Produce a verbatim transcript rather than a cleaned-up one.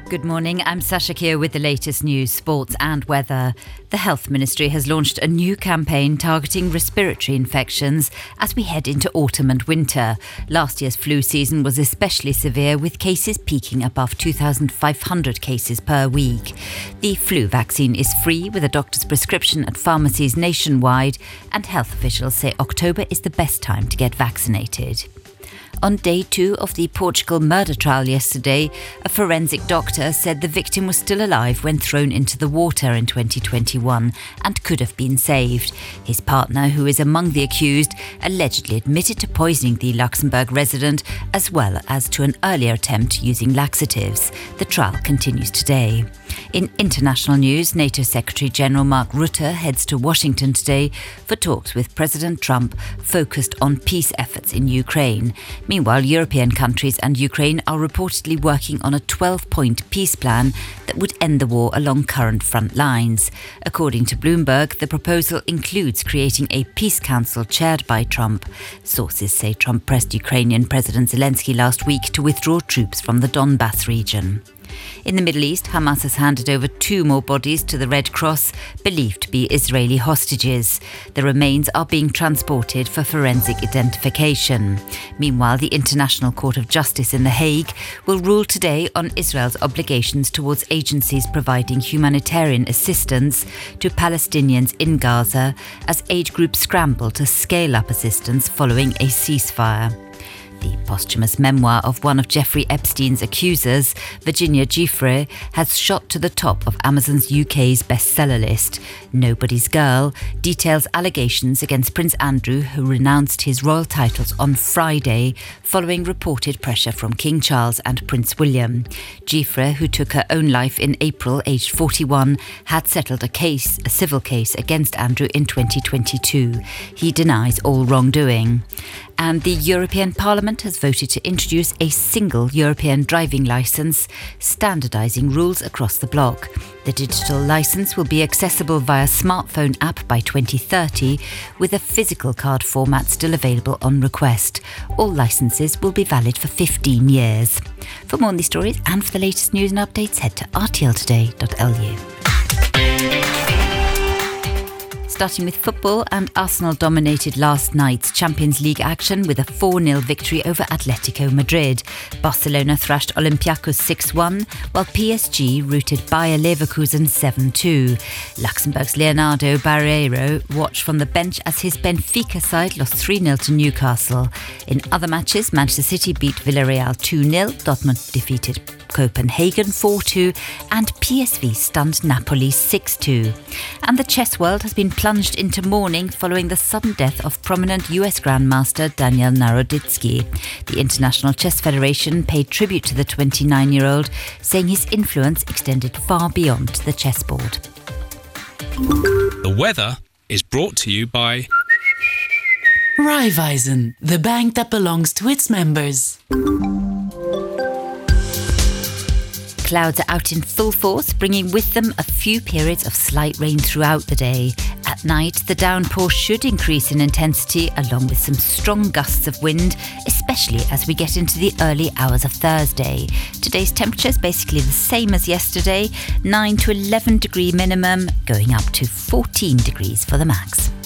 Good morning, I'm Sasha Keogh with the latest news, sports and weather. The Health Ministry has launched a new campaign targeting respiratory infections as we head into autumn and winter. Last year's flu season was especially severe, with cases peaking above two thousand five hundred cases per week. The flu vaccine is free with a doctor's prescription at pharmacies nationwide, and health officials say October is the best time to get vaccinated. On day two of the Portugal murder trial yesterday, a forensic doctor said the victim was still alive when thrown into the water in twenty twenty-one and could have been saved. His partner, who is among the accused, allegedly admitted to poisoning the Luxembourg resident as well as to an earlier attempt using laxatives. The trial continues today. In international news, NATO Secretary-General Mark Rutte heads to Washington today for talks with President Trump focused on peace efforts in Ukraine. Meanwhile, European countries and Ukraine are reportedly working on a twelve-point peace plan that would end the war along current front lines. According to Bloomberg, the proposal includes creating a peace council chaired by Trump. Sources say Trump pressed Ukrainian President Zelensky last week to withdraw troops from the Donbass region. In the Middle East, Hamas has handed over two more bodies to the Red Cross, believed to be Israeli hostages. The remains are being transported for forensic identification. Meanwhile, the International Court of Justice in The Hague will rule today on Israel's obligations towards agencies providing humanitarian assistance to Palestinians in Gaza as aid groups scramble to scale up assistance following a ceasefire. The posthumous memoir of one of Jeffrey Epstein's accusers, Virginia Giuffre, has shot to the top of Amazon's U K's bestseller list. Nobody's Girl details allegations against Prince Andrew, who renounced his royal titles on Friday following reported pressure from King Charles and Prince William. Giuffre, who took her own life in April, aged forty-one, had settled a case, a civil case against Andrew in twenty twenty-two. He denies all wrongdoing. And the European Parliament has voted to introduce a single European driving licence, standardising rules across the bloc. The digital licence will be accessible via smartphone app by twenty thirty, with a physical card format still available on request. All licences will be valid for fifteen years. For more on these stories and for the latest news and updates, head to r t l today dot l u. Starting with football, and Arsenal dominated last night's Champions League action with a four nil victory over Atletico Madrid. Barcelona thrashed Olympiacos six one, while P S G routed Bayer Leverkusen seven two. Luxembourg's Leonardo Barreiro watched from the bench as his Benfica side lost three nil to Newcastle. In other matches, Manchester City beat Villarreal two nil, Dortmund defeated Copenhagen four two, and P S V stunned Napoli six two. And the chess world has been plunged into mourning following the sudden death of prominent U S Grandmaster Daniel Naroditsky. The International Chess Federation paid tribute to the twenty-nine-year-old, saying his influence extended far beyond the chessboard. The weather is brought to you by Raiffeisen, the bank that belongs to its members. Clouds are out in full force, bringing with them a few periods of slight rain throughout the day. At night, the downpour should increase in intensity, along with some strong gusts of wind, especially as we get into the early hours of Thursday. Today's temperature is basically the same as yesterday, nine to eleven degree minimum, going up to fourteen degrees for the max.